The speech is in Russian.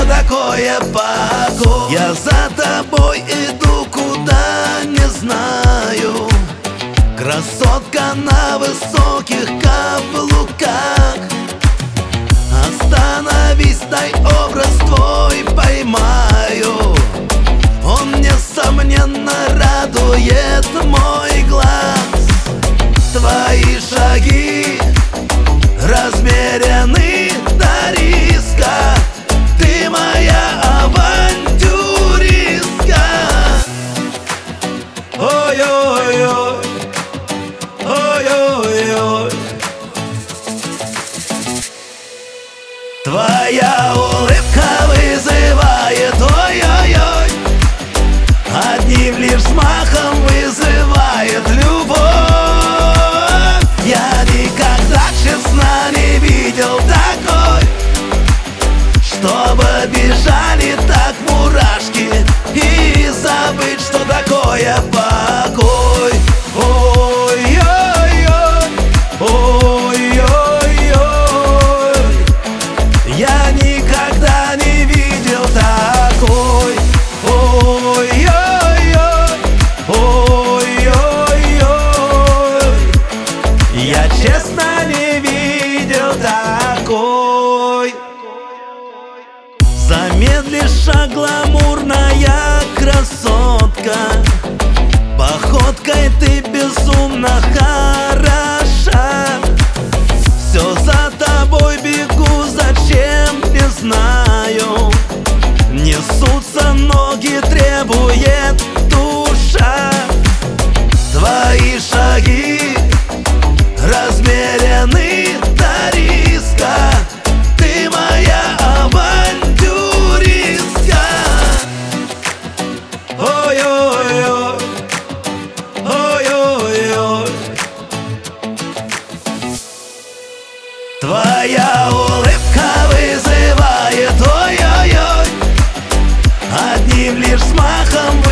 такое покой. Я за тобой иду, куда не знаю. Красотка на высоких каблуках. Остановись, дай образ твой поймаю. Он, несомненно, радует мой глаз. Твои шаги размерены до риска. Ты моя авантюристка. Ой-ой-ой, ой-ой-ой. Твоя улыбка вызывает, ой-ой-ой, одним лишь взмахом вызывает любовь. Я никогда, честно, не видел такой, чтобы бежали так мурашки и забыть, что такое покой. Ой-ой-ой, ой-ой-ой. Я никогда не видел такой. Ой-ой-ой, ой-ой-ой. Я честно не видел такой. Замедлишь шаг, гламурная красотка. Походкой ты безумно хороша. Все за тобой бегу, зачем, не знаю. Несутся ноги, требует душа. Твои шаги размерены до риска. Ты моя авантюристка. Ой-ой-ой, ой-ой-ой. Твоя улыбка вызывает, ой-ой-ой, одним лишь взмахом